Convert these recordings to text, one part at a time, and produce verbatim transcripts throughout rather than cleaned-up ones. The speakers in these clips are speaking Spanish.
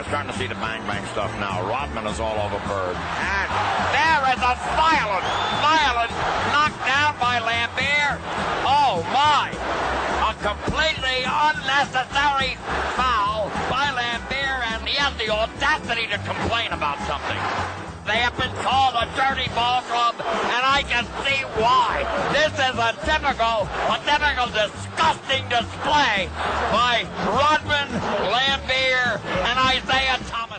starting to see the bang-bang stuff now. Rodman is all over Bird. And there is a violent, violent knockdown by Lambert. Oh, my. A completely unnecessary foul by Lambert, and he has the audacity to complain about something. They have been called a dirty ball club, and I can see why. This is a typical, a typical disgusting display by Rodman, Lambert, and Isaiah Thomas.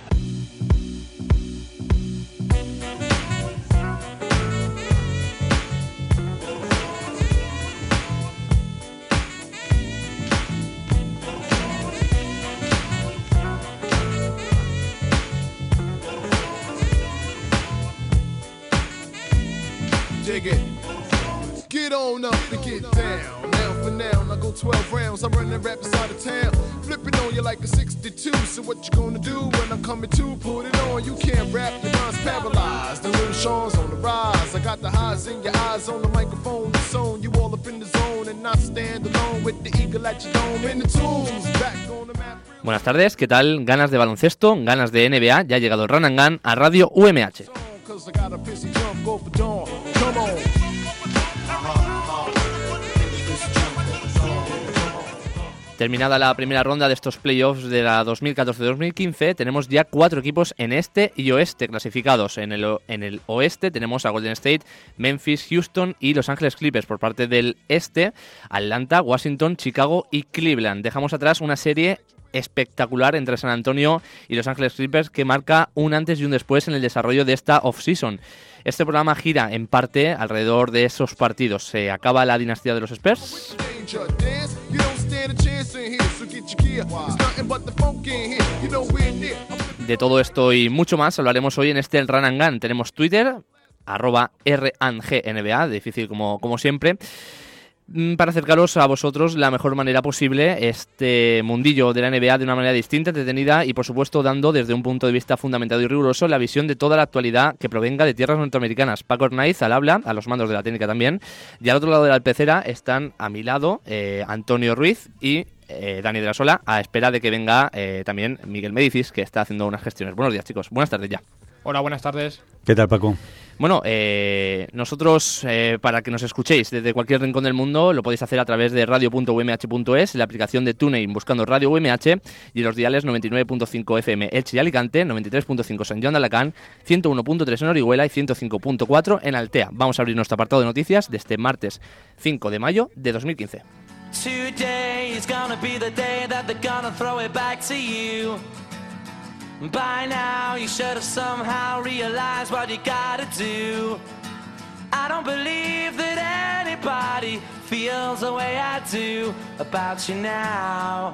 Dig it. Get on up to get down. Now for now, I go twelve rounds. I'm running raps out of town. Flipping on you like a sixty-two. So what you gonna do when I'm coming to? Put it on. You can't rap, your mind's paralyzed. The little Sean's on the rise. I got the highs in your eyes on the microphone. The zone, you all up in the zone. And not stand alone with the eagle at your dome. In the tools, back on the map. Buenas tardes, ¿qué tal? Ganas de baloncesto, ganas de N B A. Ya ha llegado el Run and Gun a Radio U M H. Terminada la primera ronda de estos playoffs de la dos mil catorce dos mil quince, tenemos ya cuatro equipos en este y oeste clasificados. En el, en el oeste tenemos a Golden State, Memphis, Houston y Los Ángeles Clippers. Por parte del este, Atlanta, Washington, Chicago y Cleveland. Dejamos atrás una serie espectacular entre San Antonio y Los Ángeles Clippers que marca un antes y un después en el desarrollo de esta off-season. Este programa gira en parte alrededor de esos partidos. ¿Se acaba la dinastía de los Spurs? De todo esto y mucho más hablaremos hoy en este Run and Gun. Tenemos Twitter, arroba R and G N B A, difícil como, como siempre, para acercaros a vosotros la mejor manera posible este mundillo de la N B A de una manera distinta, entretenida y por supuesto dando desde un punto de vista fundamentado y riguroso la visión de toda la actualidad que provenga de tierras norteamericanas. Paco Ornaiz al habla, a los mandos de la técnica también, y al otro lado de la pecera están a mi lado eh, Antonio Ruiz y eh, Dani de la Sola, a espera de que venga eh, también Miguel Médicis, que está haciendo unas gestiones. Buenos días, chicos, buenas tardes ya. Hola, buenas tardes. ¿Qué tal, Paco? Bueno, eh, nosotros, eh, para que nos escuchéis desde cualquier rincón del mundo, lo podéis hacer a través de radio punto u m h punto es, la aplicación de TuneIn buscando Radio U M H y los diales noventa y nueve punto cinco F M Elche y Alicante, noventa y tres punto cinco San Joan de Alacant, ciento uno punto tres en Orihuela y ciento cinco punto cuatro en Altea. Vamos a abrir nuestro apartado de noticias de este martes cinco de mayo de dos mil quince. Today is gonna be the day that they're gonna throw it back to you. By now you should have somehow realized what you gotta do. I don't believe that anybody feels the way I do about you now.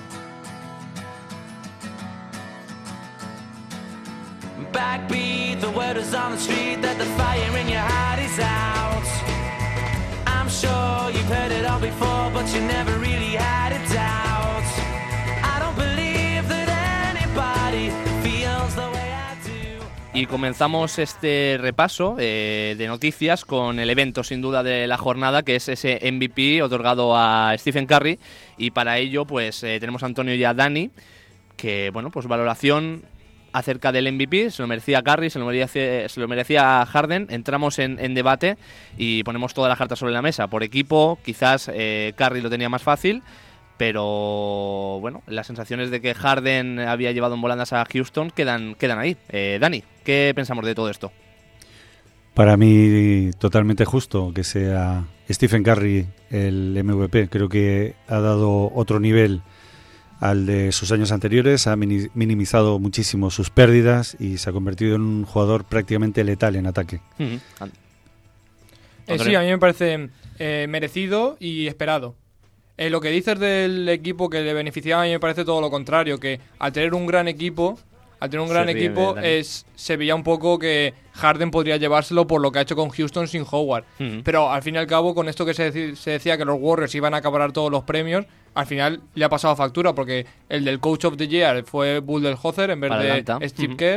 Backbeat, the word is on the street that the fire in your heart is out. I'm sure you've heard it all before, but you never really had a doubt. I don't believe that anybody feels the way I do. Y comenzamos este repaso eh, de noticias con el evento sin duda de la jornada, que es ese M V P otorgado a Stephen Curry, y para ello pues eh, tenemos a Antonio y a Dani, que bueno, pues valoración acerca del M V P. Se lo merecía Curry, se lo merecía, se lo merecía Harden. Entramos en, en debate y ponemos todas las cartas sobre la mesa. Por equipo, quizás eh, Curry lo tenía más fácil, pero bueno, las sensaciones de que Harden había llevado en volandas a Houston quedan, quedan ahí. Eh, Dani, ¿qué pensamos de todo esto? Para mí, totalmente justo que sea Stephen Curry el M V P. Creo que ha dado otro nivel al de sus años anteriores, ha minimizado muchísimo sus pérdidas y se ha convertido en un jugador prácticamente letal en ataque. Uh-huh. Eh, sí, a mí me parece eh, merecido y esperado. Eh, lo que dices del equipo que le beneficiaba, a mí me parece todo lo contrario, que al tener un gran equipo, al tener un gran se equipo, es, se veía un poco que Harden podría llevárselo por lo que ha hecho con Houston sin Howard. Uh-huh. Pero al fin y al cabo, con esto que se, dec- se decía que los Warriors iban a acaparar todos los premios, al final le ha pasado factura, porque el del Coach of the Year fue Budenholzer en vez Para de Atlanta. Steve Uh-huh. Kerr.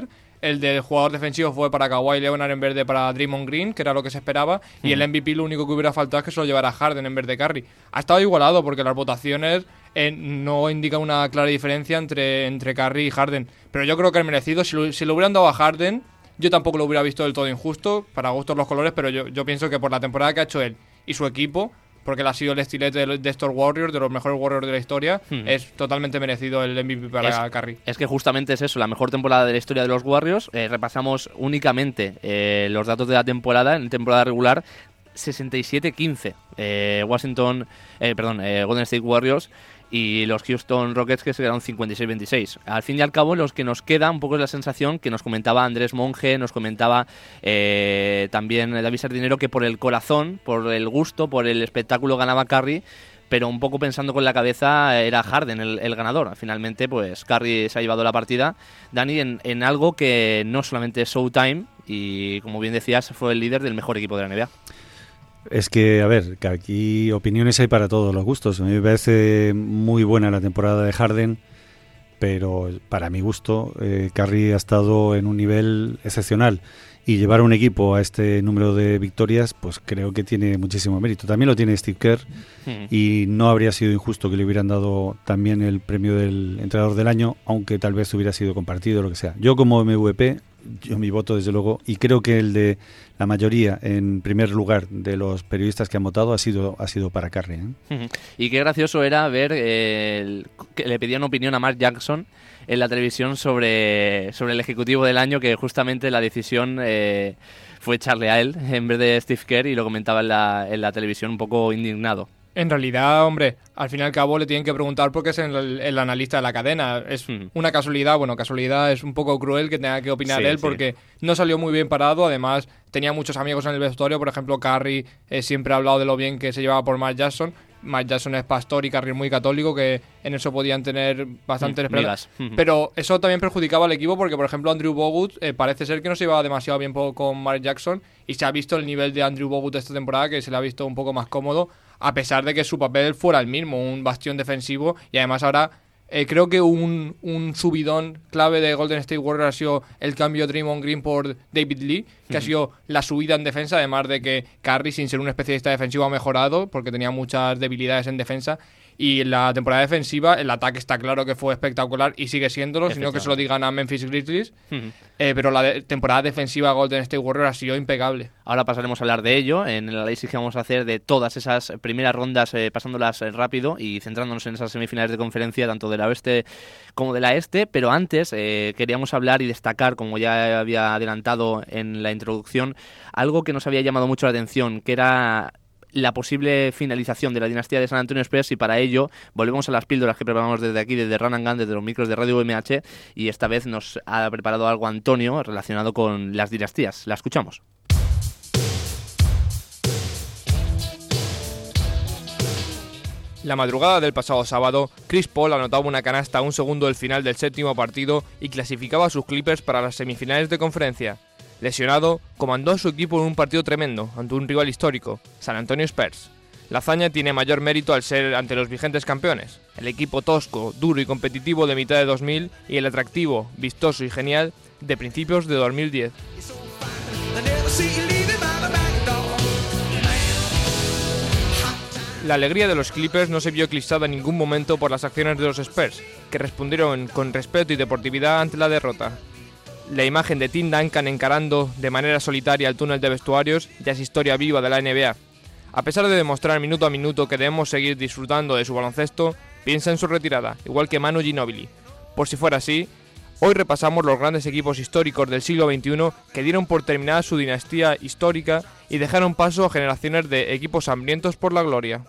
el del jugador defensivo fue para Kawhi Leonard en vez de para Draymond Green, que era lo que se esperaba, mm. y el M V P lo único que hubiera faltado es que se lo llevara Harden en vez de Curry. Ha estado igualado porque las votaciones eh, no indican una clara diferencia entre, entre Curry y Harden, pero yo creo que el merecido, si lo, si lo hubieran dado a Harden, yo tampoco lo hubiera visto del todo injusto, para gustos los colores, pero yo, yo pienso que por la temporada que ha hecho él y su equipo, porque él ha sido el estilete de, de estos Warriors, de los mejores Warriors de la historia, hmm. es totalmente merecido el M V P para es, Curry. Es que justamente es eso, la mejor temporada de la historia de los Warriors. Eh, repasamos únicamente eh, los datos de la temporada, en temporada regular, sesenta y siete quince. Eh, Washington, eh, perdón, eh, Golden State Warriors y los Houston Rockets, que se quedaron cincuenta y seis veintiséis. Al fin y al cabo, los que nos queda un poco es la sensación que nos comentaba Andrés Monge, nos comentaba eh, también David Sardinero, que por el corazón, por el gusto, por el espectáculo ganaba Curry, pero un poco pensando con la cabeza era Harden el, el ganador. Finalmente, pues Curry se ha llevado la partida, Dani, en, en algo que no solamente es Showtime, y como bien decías, fue el líder del mejor equipo de la N B A. Es que, a ver, que aquí opiniones hay para todos los gustos. A mí me parece muy buena la temporada de Harden, pero para mi gusto, eh, Curry ha estado en un nivel excepcional. Y llevar un equipo a este número de victorias, pues creo que tiene muchísimo mérito. También lo tiene Steve Kerr, mm. y no habría sido injusto que le hubieran dado también el premio del entrenador del año, aunque tal vez hubiera sido compartido o lo que sea. Yo como M V P, yo mi voto desde luego, y creo que el de la mayoría en primer lugar de los periodistas que han votado ha sido ha sido para Curry, ¿eh? Y qué gracioso era ver eh, el, que le pedían opinión a Mark Jackson en la televisión sobre, sobre el ejecutivo del año, que justamente la decisión eh, fue echarle a él en vez de Steve Kerr, y lo comentaba en la, en la televisión un poco indignado. En realidad, hombre, al fin y al cabo le tienen que preguntar porque es el, el analista de la cadena. Es mm. una casualidad, bueno, casualidad es un poco cruel que tenga que opinar sí, él porque sí. no salió muy bien parado. Además, tenía muchos amigos en el vestuario. Por ejemplo, Curry eh, siempre ha hablado de lo bien que se llevaba por Mark Jackson. Mark Jackson es pastor y Curry es muy católico, que en eso podían tener bastantes mm, esperanzas. Pero eso también perjudicaba al equipo porque, por ejemplo, Andrew Bogut eh, parece ser que no se llevaba demasiado bien con Mark Jackson, y se ha visto el nivel de Andrew Bogut esta temporada, que se le ha visto un poco más cómodo, a pesar de que su papel fuera el mismo, un bastión defensivo. Y además ahora eh, creo que un, un subidón clave de Golden State Warriors ha sido el cambio de Draymond Green por David Lee, que uh-huh. ha sido la subida en defensa, además de que Curry, sin ser un especialista defensivo, ha mejorado porque tenía muchas debilidades en defensa. Y en la temporada defensiva, el ataque está claro que fue espectacular y sigue siéndolo, sino que se lo digan a Memphis Grizzlies. Uh-huh. eh, pero la de- temporada defensiva de Golden State Warriors ha sido impecable. Ahora pasaremos a hablar de ello, en el análisis que vamos a hacer de todas esas primeras rondas, eh, pasándolas eh, rápido y centrándonos en esas semifinales de conferencia, tanto de la oeste como de la este. Pero antes eh, queríamos hablar y destacar, como ya había adelantado en la introducción, algo que nos había llamado mucho la atención, que era la posible finalización de la dinastía de San Antonio Spurs, y para ello volvemos a las píldoras que preparamos desde aquí, desde Run and Gun, desde los micros de Radio U M H, y esta vez nos ha preparado algo Antonio relacionado con las dinastías. La escuchamos. La madrugada del pasado sábado, Chris Paul anotaba una canasta a un segundo del final del séptimo partido y clasificaba a sus Clippers para las semifinales de conferencia. Lesionado, comandó a su equipo en un partido tremendo ante un rival histórico, San Antonio Spurs. La hazaña tiene mayor mérito al ser ante los vigentes campeones, el equipo tosco, duro y competitivo de mitad de dos mil y el atractivo, vistoso y genial de principios de dos mil diez. La alegría de los Clippers no se vio eclipsada en ningún momento por las acciones de los Spurs, que respondieron con respeto y deportividad ante la derrota. La imagen de Tim Duncan encarando de manera solitaria el túnel de vestuarios ya es historia viva de la N B A. A pesar de demostrar minuto a minuto que debemos seguir disfrutando de su baloncesto, piensa en su retirada, igual que Manu Ginóbili. Por si fuera así, hoy repasamos los grandes equipos históricos del siglo veintiuno que dieron por terminada su dinastía histórica y dejaron paso a generaciones de equipos hambrientos por la gloria.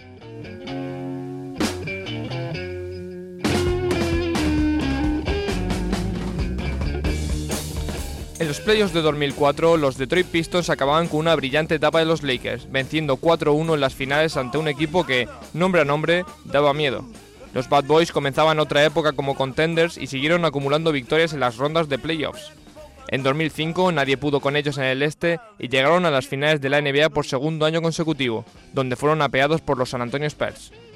En los playoffs de dos mil cuatro, los Detroit Pistons acababan con una brillante etapa de los Lakers, venciendo cuatro uno en las finales ante un equipo que, nombre a nombre, daba miedo. Los Bad Boys comenzaban otra época como contenders y siguieron acumulando victorias en las rondas de playoffs. En dos mil cinco nadie pudo con ellos en el este y llegaron a las finales de la N B A por segundo año consecutivo, donde fueron apeados por los San Antonio Spurs.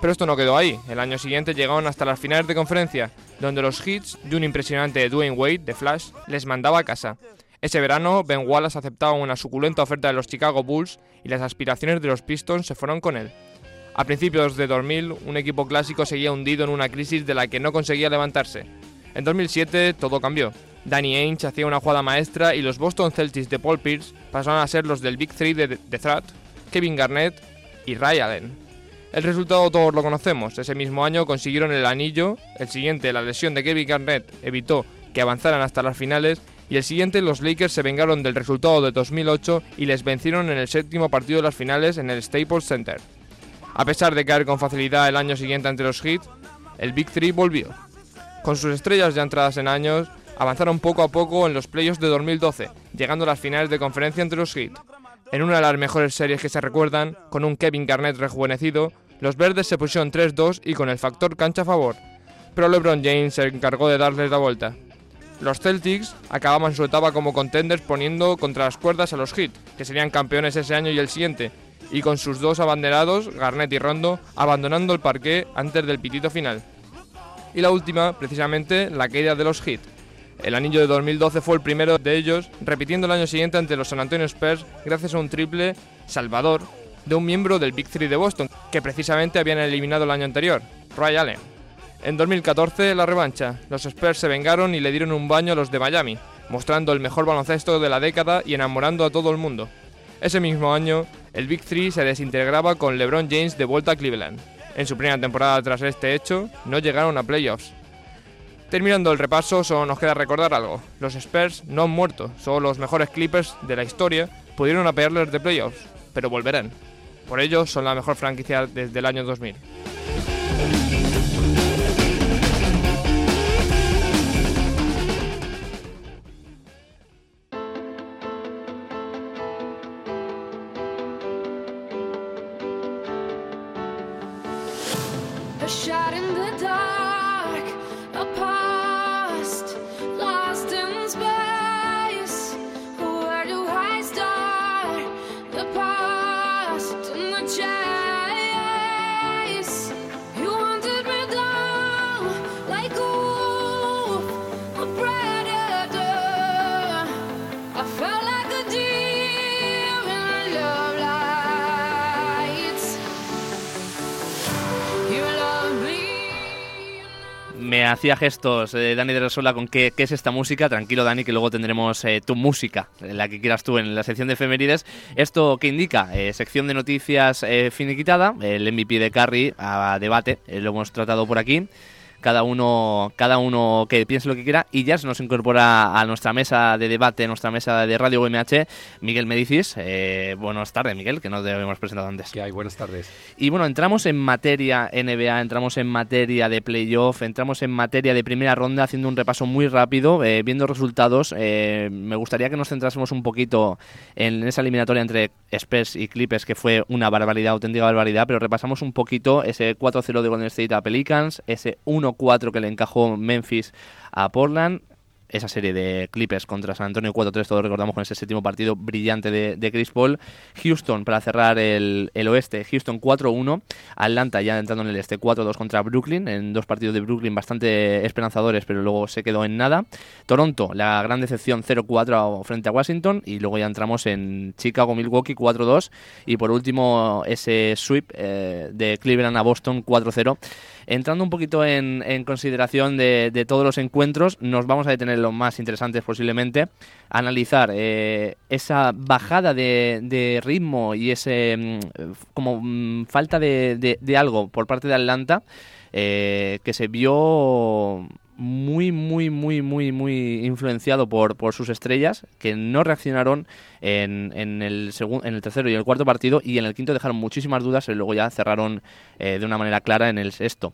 Pero esto no quedó ahí. El año siguiente llegaron hasta las finales de conferencia, donde los Heats de un impresionante Dwayne Wade de Flash les mandaba a casa. Ese verano, Ben Wallace aceptaba una suculenta oferta de los Chicago Bulls y las aspiraciones de los Pistons se fueron con él. A principios de dos mil, un equipo clásico seguía hundido en una crisis de la que no conseguía levantarse. En dos mil siete, todo cambió. Danny Ainge hacía una jugada maestra y los Boston Celtics de Paul Pierce pasaron a ser los del Big Three de The Threat, Kevin Garnett y Ray Allen. El resultado todos lo conocemos. Ese mismo año consiguieron el anillo, el siguiente, la lesión de Kevin Garnett, evitó que avanzaran hasta las finales, y el siguiente, los Lakers se vengaron del resultado de dos mil ocho y les vencieron en el séptimo partido de las finales en el Staples Center. A pesar de caer con facilidad el año siguiente ante los Heat, el Big Three volvió. Con sus estrellas ya entradas en años, avanzaron poco a poco en los playoffs de dos mil doce, llegando a las finales de conferencia entre los Heat. En una de las mejores series que se recuerdan, con un Kevin Garnett rejuvenecido, los verdes se pusieron tres dos y con el factor cancha a favor, pero LeBron James se encargó de darles la vuelta. Los Celtics acababan su etapa como contenders poniendo contra las cuerdas a los Heat, que serían campeones ese año y el siguiente, y con sus dos abanderados, Garnett y Rondo, abandonando el parqué antes del pitito final. Y la última, precisamente, la caída de los Heat. El anillo de dos mil doce fue el primero de ellos, repitiendo el año siguiente ante los San Antonio Spurs gracias a un triple salvador de un miembro del Big Three de Boston, que precisamente habían eliminado el año anterior, Ray Allen. En dos mil catorce, la revancha. Los Spurs se vengaron y le dieron un baño a los de Miami, mostrando el mejor baloncesto de la década y enamorando a todo el mundo. Ese mismo año, el Big Three se desintegraba con LeBron James de vuelta a Cleveland. En su primera temporada tras este hecho, no llegaron a playoffs. Terminando el repaso, solo nos queda recordar algo. Los Spurs no han muerto, solo los mejores Clippers de la historia pudieron apearles de playoffs, pero volverán. Por ello, son la mejor franquicia desde el año dos mil. A shot in the dark, a past lost in space. Where do I start? The past and the chase. You wanted me down like a wolf, a predator. I felt like a deer in love lights. You love me. Me hacía gestos eh, Dani de Resola con qué, qué es esta música. Tranquilo, Dani, que luego tendremos eh, tu música, la que quieras tú, en la sección de efemérides. ¿Esto qué indica? Eh, sección de noticias eh, finiquitada, el M V P de Curry a debate, eh, lo hemos tratado por aquí. Cada uno, cada uno que piense lo que quiera, y ya se nos incorpora a nuestra mesa de debate, a nuestra mesa de Radio U M H, Miguel Medicis. Eh, buenas tardes, Miguel, que no te habíamos presentado antes. ¿Qué hay? Buenas tardes. Y bueno, entramos en materia N B A, entramos en materia de playoff, entramos en materia de primera ronda, haciendo un repaso muy rápido, eh, viendo resultados. Eh, me gustaría que nos centrásemos un poquito en esa eliminatoria entre Spurs y Clippers, que fue una barbaridad, auténtica barbaridad, pero repasamos un poquito ese cuatro cero de Golden State a Pelicans, ese uno cuatro que le encajó Memphis a Portland, esa serie de Clippers contra San Antonio cuatro tres, todos recordamos, con ese séptimo partido brillante de, de Chris Paul. Houston para cerrar el, el oeste, Houston cuatro uno, Atlanta ya entrando en el este cuatro dos contra Brooklyn, en dos partidos de Brooklyn bastante esperanzadores, pero luego se quedó en nada. Toronto, la gran decepción, cero cuatro frente a Washington, y luego ya entramos en Chicago-Milwaukee cuatro dos, y por último ese sweep eh, de Cleveland a Boston cuatro cero. Entrando un poquito en, en consideración de, de todos los encuentros, nos vamos a detener en los más interesantes posiblemente, analizar eh, esa bajada de, de ritmo y ese mm, como mm, falta de, de, de algo por parte de Atlanta, eh, que se vio muy, muy, muy, muy, muy influenciado por, por sus estrellas, que no reaccionaron en, en, el segundo, en el tercero y el cuarto partido, y en el quinto dejaron muchísimas dudas y luego ya cerraron eh, de una manera clara en el sexto.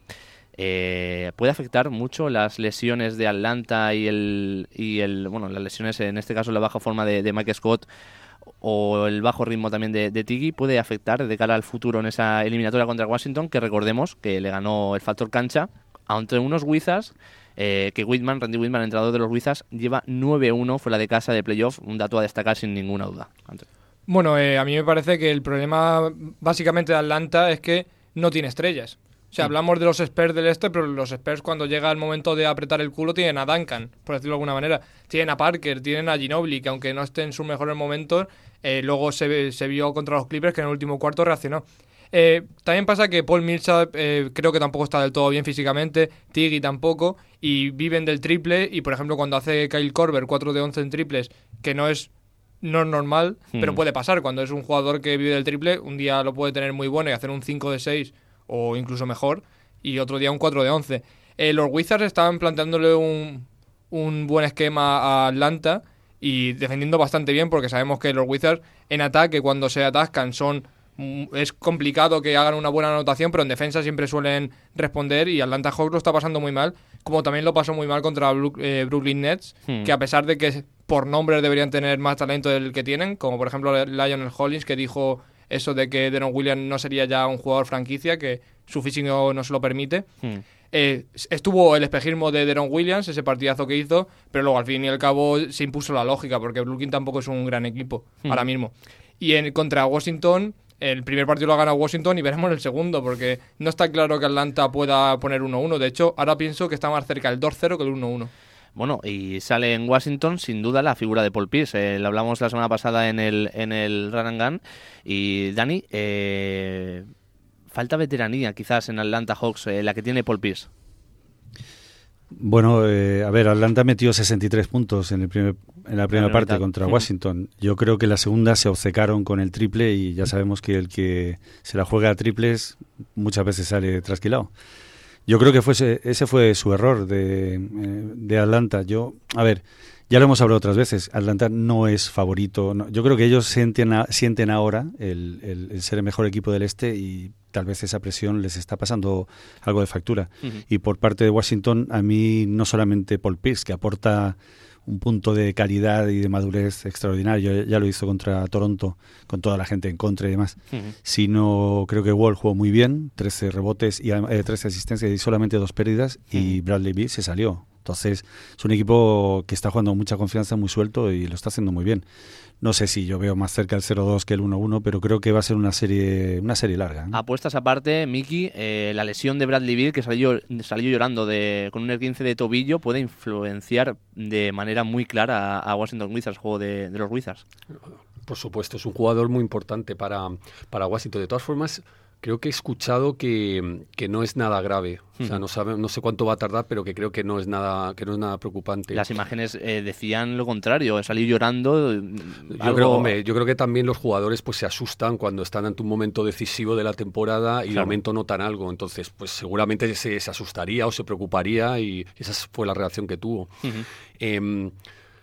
Eh, ¿Puede afectar mucho las lesiones de Atlanta y el, y el bueno, las lesiones, en este caso la baja forma de, de Mike Scott, o el bajo ritmo también de, de Tiggy, puede afectar de cara al futuro en esa eliminatoria contra Washington, que recordemos que le ganó el factor cancha ante unos Wizards eh, que Whitman, Randy Whitman, entrenador de los Wizards, lleva nueve uno fuera de casa de playoff, un dato a destacar sin ninguna duda. Bueno, eh, a mí me parece que el problema básicamente de Atlanta es que no tiene estrellas. O sea, hablamos de los Spurs del este, pero los Spurs cuando llega el momento de apretar el culo tienen a Duncan, por decirlo de alguna manera. Tienen a Parker, tienen a Ginobili, que aunque no esté en sus mejores momentos, eh, luego se, se vio contra los Clippers que en el último cuarto reaccionó. Eh, también pasa que Paul Millsap eh, creo que tampoco está del todo bien físicamente, Tiggy tampoco, y viven del triple, y por ejemplo cuando hace Kyle Korver cuatro de once en triples, que no es, no es normal, hmm. pero puede pasar, cuando es un jugador que vive del triple, un día lo puede tener muy bueno y hacer un cinco de seis o incluso mejor, y otro día un cuatro de once. Eh, los Wizards estaban planteándole un, un buen esquema a Atlanta y defendiendo bastante bien, porque sabemos que los Wizards en ataque cuando se atascan son... es complicado que hagan una buena anotación, pero en defensa siempre suelen responder, y Atlanta Hawks lo está pasando muy mal, como también lo pasó muy mal contra Brook, eh, Brooklyn Nets, hmm. que a pesar de que por nombres deberían tener más talento del que tienen, como por ejemplo Lionel Hollins, que dijo eso de que Deron Williams no sería ya un jugador franquicia, que su físico no se lo permite. Hmm. Eh, estuvo el espejismo de Deron Williams, ese partidazo que hizo, pero luego al fin y al cabo se impuso la lógica, porque Brooklyn tampoco es un gran equipo hmm. ahora mismo. Y en contra Washington... el primer partido lo ha ganado Washington y veremos el segundo, porque no está claro que Atlanta pueda poner uno uno. De hecho, ahora pienso que está más cerca el dos cero que el uno uno. Bueno, y sale en Washington sin duda la figura de Paul Pierce. Eh, lo hablamos la semana pasada en el, en el Run and Gun. Y Dani, eh, falta veteranía quizás en Atlanta Hawks, eh, la que tiene Paul Pierce. Bueno, eh, a ver, Atlanta metió sesenta y tres puntos en, el primer, en la primera parte contra Washington. Yo creo que la segunda se obcecaron con el triple, y ya sabemos que el que se la juega a triples muchas veces sale trasquilado. Yo creo que fue ese, ese fue su error de, de Atlanta. Yo, a ver, ya lo hemos hablado otras veces, Atlanta no es favorito. No, yo creo que ellos sienten, a, sienten ahora el, el, el ser el mejor equipo del este, y tal vez esa presión les está pasando algo de factura. Uh-huh. Y por parte de Washington, a mí no solamente Paul Pierce, que aporta un punto de calidad y de madurez extraordinario, ya lo hizo contra Toronto, con toda la gente en contra y demás, uh-huh. sino creo que Wall jugó muy bien, trece rebotes y eh, trece asistencias y solamente dos pérdidas, uh-huh. y Bradley Beal se salió. Entonces, es un equipo que está jugando con mucha confianza, muy suelto, y lo está haciendo muy bien. No sé si yo veo más cerca el cero dos que el uno uno, pero creo que va a ser una serie una serie larga, ¿no? Apuestas aparte, Miki, eh, la lesión de Bradley Beal, que salió, salió llorando de, con un esguince de tobillo, puede influenciar de manera muy clara a, a Washington Wizards, juego de, de los Wizards. Por supuesto, es un jugador muy importante para, para Washington. De todas formas, creo que he escuchado que, que no es nada grave. O sea, no sabe, no sé cuánto va a tardar, pero que creo que no es nada, que no es nada preocupante. Las imágenes eh, decían lo contrario, salir llorando. Yo, algo... creo, hombre, yo creo que también los jugadores pues se asustan cuando están ante un momento decisivo de la temporada y claro. de momento notan algo. Entonces, pues seguramente se, se asustaría o se preocuparía, y esa fue la reacción que tuvo. Uh-huh. Eh,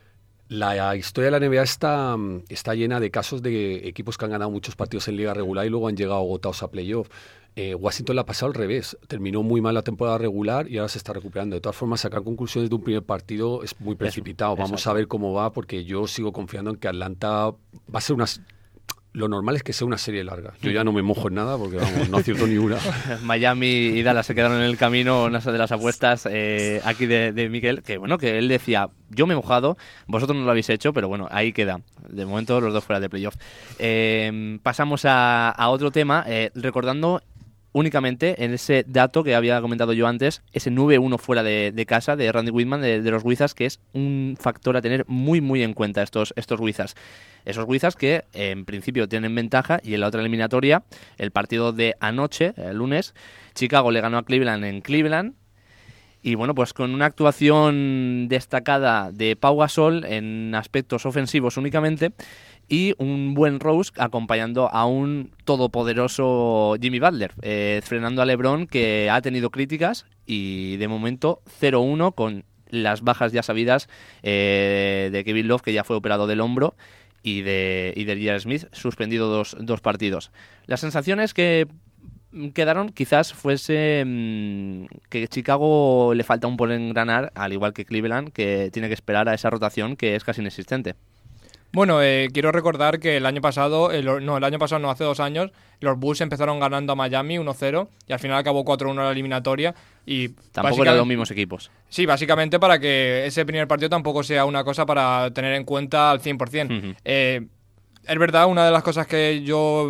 La historia de la N B A está, está llena de casos de equipos que han ganado muchos partidos en liga regular y luego han llegado agotados a playoff. Eh, Washington la ha pasado al revés. Terminó muy mal la temporada regular y ahora se está recuperando. De todas formas, sacar conclusiones de un primer partido es muy precipitado. Eso, Vamos exacto. a ver cómo va, porque yo sigo confiando en que Atlanta va a ser una... Lo normal es que sea una serie larga. Yo ya no me mojo en nada porque vamos, no acierto ni una. Miami y Dallas se quedaron en el camino, una de las apuestas eh, aquí de, de Miquel, que bueno, que él decía, yo me he mojado, vosotros no lo habéis hecho, pero bueno, ahí queda. De momento los dos fuera de playoff. Eh, pasamos a, a otro tema, eh, recordando únicamente en ese dato que había comentado yo antes, ese nueve uno fuera de, de casa de Randy Whitman, de, de los Wizards, que es un factor a tener muy muy en cuenta estos, estos Wizards. Esos Wizards que eh, en principio tienen ventaja, y en la otra eliminatoria, el partido de anoche, el lunes, Chicago le ganó a Cleveland en Cleveland, y bueno, pues con una actuación destacada de Pau Gasol en aspectos ofensivos únicamente, y un buen Rose acompañando a un todopoderoso Jimmy Butler, eh, frenando a LeBron, que ha tenido críticas, y de momento cero uno con las bajas ya sabidas eh, de Kevin Love, que ya fue operado del hombro, y de, y de J R. Smith, suspendido dos, dos partidos. Las sensaciones que quedaron quizás fuese mmm, que Chicago le falta un por engranar, al igual que Cleveland, que tiene que esperar a esa rotación que es casi inexistente. Bueno, eh, quiero recordar que el año pasado, el, no, el año pasado no, hace dos años, los Bulls empezaron ganando a Miami uno cero y al final acabó cuatro uno la eliminatoria. Y tampoco eran los mismos equipos. Sí, básicamente para que ese primer partido tampoco sea una cosa para tener en cuenta al cien por ciento. Uh-huh. Eh, es verdad, una de las cosas que yo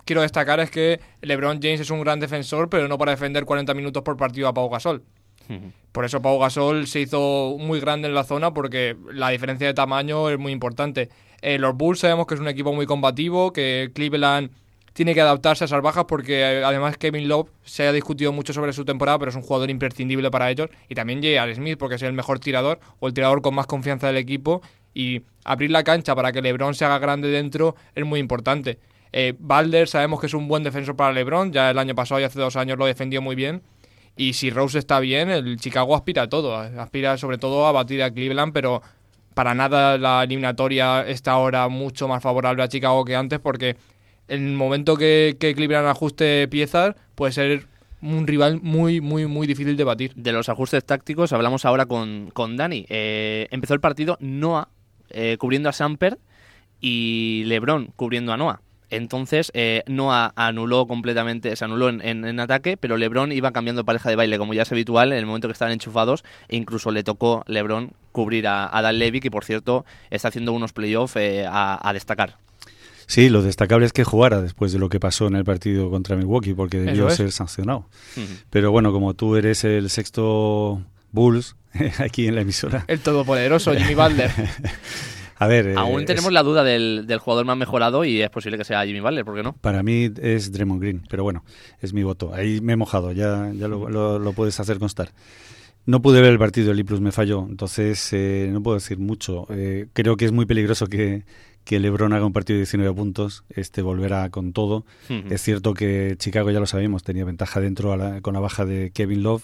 quiero destacar es que LeBron James es un gran defensor, pero no para defender cuarenta minutos por partido a Pau Gasol. Uh-huh. Por eso Pau Gasol se hizo muy grande en la zona, porque la diferencia de tamaño es muy importante. Eh, los Bulls sabemos que es un equipo muy combativo, que Cleveland tiene que adaptarse a esas bajas, porque además Kevin Love se ha discutido mucho sobre su temporada, pero es un jugador imprescindible para ellos. Y también J R. Smith, porque es el mejor tirador o el tirador con más confianza del equipo. Y abrir la cancha para que LeBron se haga grande dentro es muy importante. Eh, Butler sabemos que es un buen defensor para LeBron, ya el año pasado y hace dos años lo defendió muy bien. Y si Rose está bien, el Chicago aspira a todo, aspira sobre todo a batir a Cleveland, pero para nada la eliminatoria está ahora mucho más favorable a Chicago que antes, porque en el momento que, que Cleveland ajuste piezas puede ser un rival muy, muy, muy difícil de batir. De los ajustes tácticos hablamos ahora con, con Dani. Eh, empezó el partido Noah eh, cubriendo a Samper y LeBron cubriendo a Noah. Entonces eh, Noah anuló completamente, se anuló en, en, en ataque, pero LeBron iba cambiando pareja de baile, como ya es habitual, en el momento que estaban enchufados, e incluso le tocó LeBron cubrir a, a Dan Levy, que por cierto está haciendo unos playoffs eh, a, a destacar. Sí, lo destacable es que jugara después de lo que pasó en el partido contra Milwaukee, porque debió ser sancionado. Uh-huh. Pero bueno, como tú eres el sexto Bulls aquí en la emisora... El todopoderoso Jimmy Butler. A ver, aún eh, tenemos es, la duda del, del jugador más mejorado y es posible que sea Jimmy Butler, ¿por qué no? Para mí es Draymond Green, pero bueno, es mi voto. Ahí me he mojado, ya, ya lo, lo, lo puedes hacer constar. No pude ver el partido, el I Plus me falló, entonces eh, no puedo decir mucho. Eh, creo que es muy peligroso que, que LeBron haga un partido de diecinueve puntos, este volverá con todo. Uh-huh. Es cierto que Chicago, ya lo sabemos, tenía ventaja dentro a la, con la baja de Kevin Love,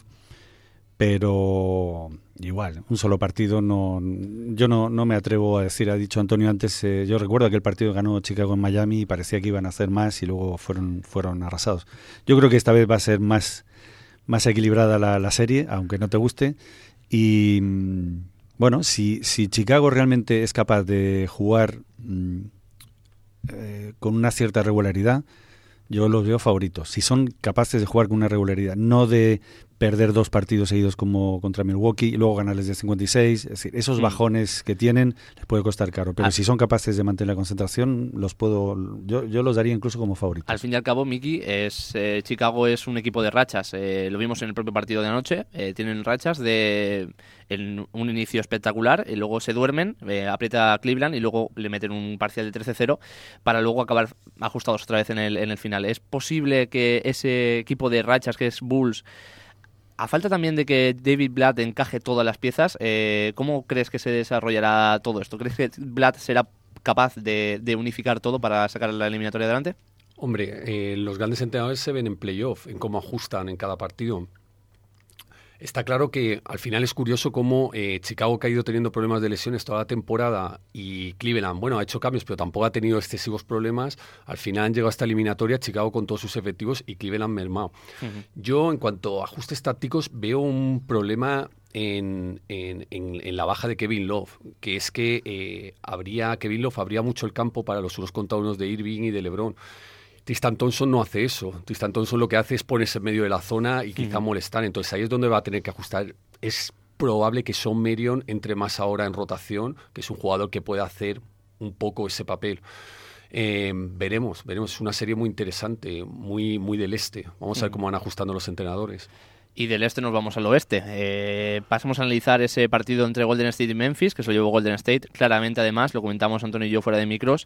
pero igual, un solo partido no, yo no, no me atrevo a decir, ha dicho Antonio antes, eh, yo recuerdo que el partido ganó Chicago en Miami y parecía que iban a hacer más y luego fueron, fueron arrasados. Yo creo que esta vez va a ser más, más equilibrada la, la serie, aunque no te guste, y bueno, si, si Chicago realmente es capaz de jugar mm, eh, con una cierta regularidad, yo los veo favoritos. Si son capaces de jugar con una regularidad, no de perder dos partidos seguidos como contra Milwaukee y luego ganarles de cincuenta y seis, es decir, esos bajones que tienen les puede costar caro, pero ah. si son capaces de mantener la concentración, los puedo, yo, yo los daría incluso como favoritos. Al fin y al cabo, Miki, es, eh, Chicago es un equipo de rachas, eh, lo vimos en el propio partido de anoche, eh, tienen rachas de en un inicio espectacular y luego se duermen, eh, aprieta a Cleveland y luego le meten un parcial de trece cero para luego acabar ajustados otra vez en el, en el final. ¿Es posible que ese equipo de rachas que es Bulls, a falta también de que David Blatt encaje todas las piezas, eh, ¿cómo crees que se desarrollará todo esto? ¿Crees que Blatt será capaz de, de unificar todo para sacar la eliminatoria adelante? Hombre, eh, los grandes entrenadores se ven en playoff, en cómo ajustan en cada partido. Está claro que al final es curioso cómo eh, Chicago, que ha ido teniendo problemas de lesiones toda la temporada, y Cleveland, bueno, ha hecho cambios, pero tampoco ha tenido excesivos problemas. Al final han llegado a esta eliminatoria, Chicago con todos sus efectivos y Cleveland mermado. Uh-huh. Yo, en cuanto a ajustes tácticos, veo un problema en, en, en, en la baja de Kevin Love, que es que eh, habría Kevin Love abría mucho el campo para los unos contra unos de Irving y de LeBron. Tristan Thompson no hace eso. Tristan Thompson lo que hace es ponerse en medio de la zona y quizá uh-huh. molestar. Entonces ahí es donde va a tener que ajustar. Es probable que Shawn Marion entre más ahora en rotación, que es un jugador que puede hacer un poco ese papel. Eh, veremos, veremos. Es una serie muy interesante, muy, muy del este. Vamos uh-huh. a ver cómo van ajustando los entrenadores. Y del este nos vamos al oeste. Eh, pasamos a analizar ese partido entre Golden State y Memphis, que se lo llevó Golden State. Claramente, además, lo comentamos Antonio y yo fuera de micros,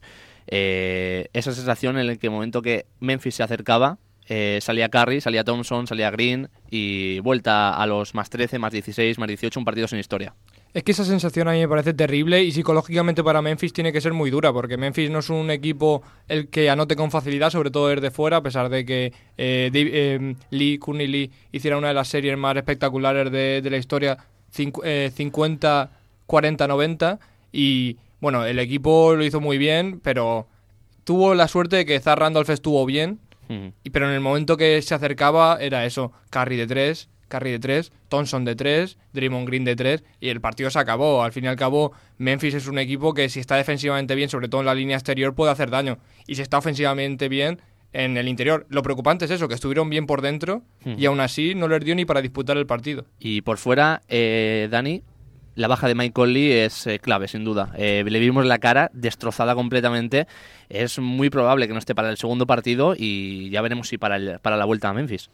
eh, esa sensación en el que el momento que Memphis se acercaba, eh, salía Curry, salía Thompson, salía Green y vuelta a los más trece, más dieciséis, más dieciocho, un partido sin historia. Es que esa sensación a mí me parece terrible y psicológicamente para Memphis tiene que ser muy dura, porque Memphis no es un equipo el que anote con facilidad, sobre todo desde fuera, a pesar de que eh, Dave, eh, Lee, Courtney Lee hiciera una de las series más espectaculares de, de la historia, cincuenta, cuarenta, noventa, y bueno, el equipo lo hizo muy bien, pero tuvo la suerte de que Zach Randolph estuvo bien, uh-huh. y, pero en el momento que se acercaba era eso, Curry de tres, Curry de tres, Thompson de tres, Draymond Green de tres, y el partido se acabó. Al fin y al cabo, Memphis es un equipo que si está defensivamente bien, sobre todo en la línea exterior, puede hacer daño. Y si está ofensivamente bien, en el interior. Lo preocupante es eso, que estuvieron bien por dentro, hmm. y aún así no les dio ni para disputar el partido. Y por fuera, eh, Dani, la baja de Mike Conley es eh, clave, sin duda. Eh, le vimos la cara destrozada completamente. Es muy probable que no esté para el segundo partido y ya veremos si para, el, para la vuelta a Memphis.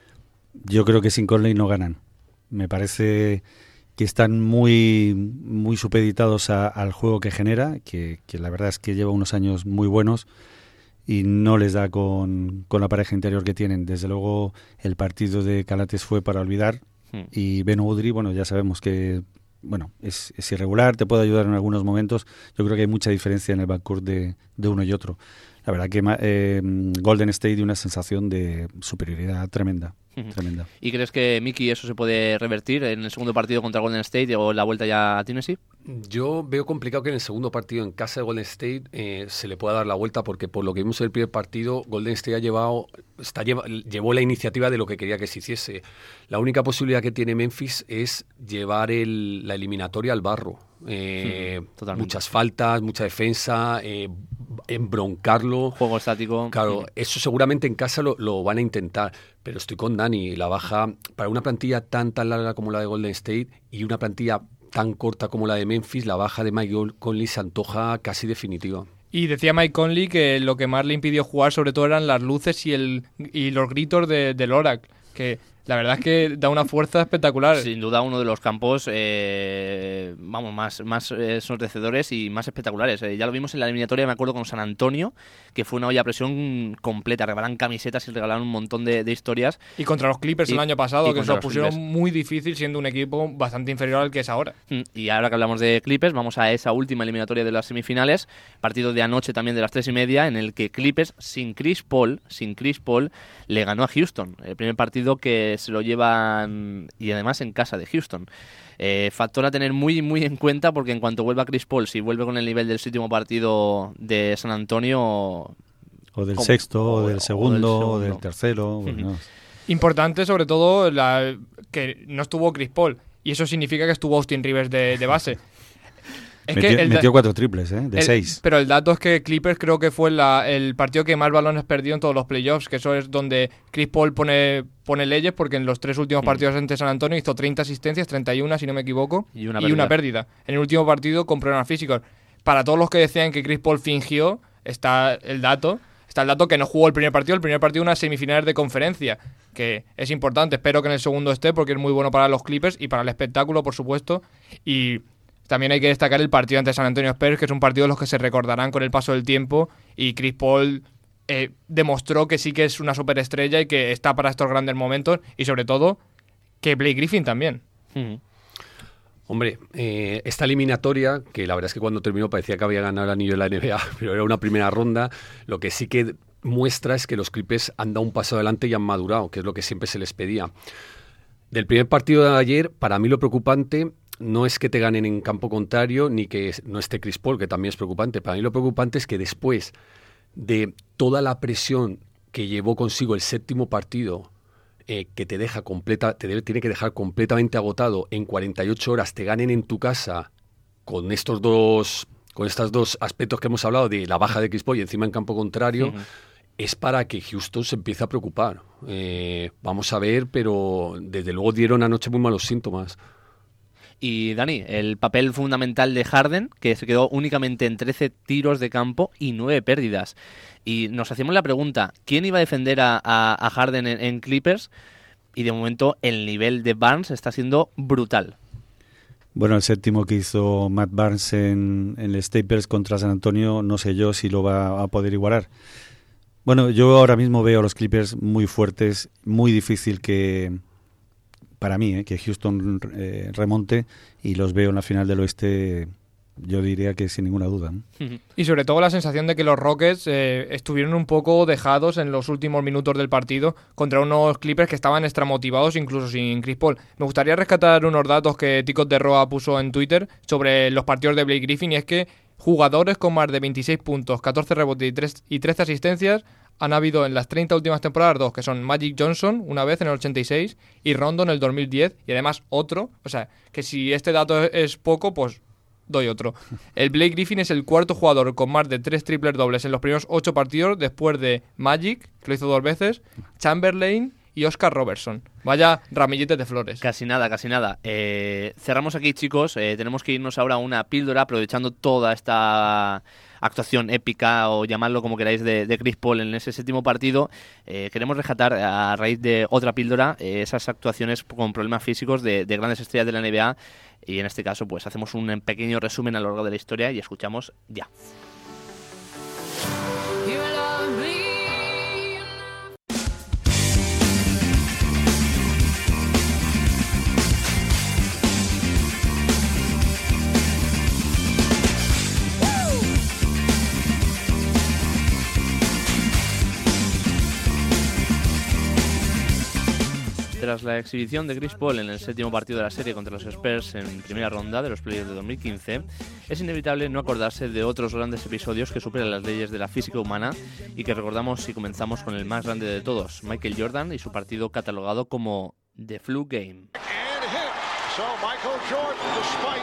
Yo creo que sin Conley no ganan. Me parece que están muy, muy supeditados a, al juego que genera, que, que la verdad es que lleva unos años muy buenos y no les da con, con la pareja interior que tienen. Desde luego el partido de Calates fue para olvidar hmm. y Ben Udry, bueno, ya sabemos que bueno es, es irregular, te puede ayudar en algunos momentos. Yo creo que hay mucha diferencia en el backcourt de, de uno y otro. La verdad que eh, Golden State dio una sensación de superioridad tremenda. Uh-huh. tremenda. ¿Y crees que, Miki, eso se puede revertir en el segundo partido contra Golden State o la vuelta ya a Tennessee? Yo veo complicado que en el segundo partido en casa de Golden State eh, se le pueda dar la vuelta, porque por lo que vimos en el primer partido, Golden State ha llevado, está lleva, llevó la iniciativa de lo que quería que se hiciese. La única posibilidad que tiene Memphis es llevar el, la eliminatoria al barro. Eh, sí, muchas faltas, mucha defensa, eh, embroncarlo, juego estático. Claro, sí. Eso seguramente en casa lo, lo van a intentar, pero estoy con Dani. La baja para una plantilla tan tan larga como la de Golden State y una plantilla tan corta como la de Memphis, la baja de Mike Conley se antoja casi definitiva. Y decía Mike Conley que lo que más le impidió jugar sobre todo eran las luces y el y los gritos de, del Oracle, que la verdad es que da una fuerza espectacular. Sin duda uno de los campos eh, vamos más, más eh, ensordecedores y más espectaculares. Eh, ya lo vimos en la eliminatoria, me acuerdo, con San Antonio, que fue una olla a presión completa. Regalaron camisetas y regalaron un montón de, de historias. Y contra los Clippers y, el año pasado, que se lo pusieron Clippers. Muy difícil, siendo un equipo bastante inferior al que es ahora. Y ahora que hablamos de Clippers, vamos a esa última eliminatoria de las semifinales. Partido de anoche también de las tres y media, en el que Clippers, sin Chris Paul, sin Chris Paul, le ganó a Houston. El primer partido que se lo llevan, y además en casa de Houston. Eh, factor a tener muy muy en cuenta, porque en cuanto vuelva Chris Paul, si vuelve con el nivel del séptimo partido de San Antonio, o del como, sexto, o, o del segundo, o del, o del tercero. Bueno. Importante sobre todo la, que no estuvo Chris Paul, y eso significa que estuvo Austin Rivers de, de base. Es metió, que el, metió cuatro triples, ¿eh? De el, seis. Pero el dato es que Clippers creo que fue la, el partido que más balones perdió en todos los playoffs, que eso es donde Chris Paul pone, pone leyes, porque en los tres últimos mm. partidos ante San Antonio hizo treinta asistencias, treinta y uno si no me equivoco, y una, y una pérdida. En el último partido con problemas físicos. Para todos los que decían que Chris Paul fingió, está el dato, está el dato que no jugó el primer partido, el primer partido unas semifinales de conferencia, que es importante. Espero que en el segundo esté, porque es muy bueno para los Clippers y para el espectáculo, por supuesto. Y también hay que destacar el partido ante San Antonio Spurs, que es un partido de los que se recordarán con el paso del tiempo, y Chris Paul eh, demostró que sí que es una superestrella y que está para estos grandes momentos, y sobre todo que Blake Griffin también. Mm-hmm. Hombre, eh, esta eliminatoria, que la verdad es que cuando terminó parecía que había ganado el anillo de la N B A, pero era una primera ronda, lo que sí que muestra es que los Clippers han dado un paso adelante y han madurado, que es lo que siempre se les pedía. Del primer partido de ayer, para mí lo preocupante no es que te ganen en campo contrario, ni que no esté Chris Paul, que también es preocupante. Para mí lo preocupante es que después de toda la presión que llevó consigo el séptimo partido, eh, que te deja completa, te debe, tiene que dejar completamente agotado, en cuarenta y ocho horas te ganen en tu casa con estos dos, con estos dos aspectos que hemos hablado, de la baja de Chris Paul y encima en campo contrario, uh-huh. es para que Houston se empiece a preocupar. Eh, vamos a ver, pero desde luego dieron anoche muy malos síntomas. Y Dani, el papel fundamental de Harden, que se quedó únicamente en trece tiros de campo y nueve pérdidas. Y nos hacíamos la pregunta, ¿quién iba a defender a, a, a Harden en, en Clippers? Y de momento el nivel de Barnes está siendo brutal. Bueno, el séptimo que hizo Matt Barnes en, en el Staples contra San Antonio, no sé yo si lo va a poder igualar. Bueno, yo ahora mismo veo a los Clippers muy fuertes, muy difícil que... para mí, ¿eh? que Houston eh, remonte, y los veo en la final del oeste, yo diría que sin ninguna duda, ¿no? Y sobre todo la sensación de que los Rockets eh, estuvieron un poco dejados en los últimos minutos del partido contra unos Clippers que estaban extramotivados incluso sin Chris Paul. Me gustaría rescatar unos datos que Ticos de Roa puso en Twitter sobre los partidos de Blake Griffin, y es que jugadores con más de veintiséis puntos, catorce rebotes y, tres, y trece asistencias han habido en las treinta últimas temporadas dos, que son Magic Johnson una vez en el ochenta y seis y Rondo en el dos mil diez, y además otro, o sea, que si este dato es poco, pues doy otro. El Blake Griffin es el cuarto jugador con más de tres triples dobles en los primeros ocho partidos, después de Magic, que lo hizo dos veces, Chamberlain y Oscar Robertson. Vaya ramillete de flores. Casi nada, casi nada. Eh, cerramos aquí, chicos. Eh, tenemos que irnos ahora a una píldora, aprovechando toda esta actuación épica, o llamadlo como queráis, de, de Chris Paul en ese séptimo partido. Eh, queremos rescatar, a raíz de otra píldora, eh, esas actuaciones con problemas físicos de, de grandes estrellas de la N B A. Y en este caso, pues hacemos un pequeño resumen a lo largo de la historia y escuchamos ya. Tras la exhibición de Chris Paul en el séptimo partido de la serie contra los Spurs en primera ronda de los playoffs de dos mil quince, es inevitable no acordarse de otros grandes episodios que superan las leyes de la física humana y que recordamos si comenzamos con el más grande de todos, Michael Jordan y su partido catalogado como The Flu Game. So Michael Jordan, despite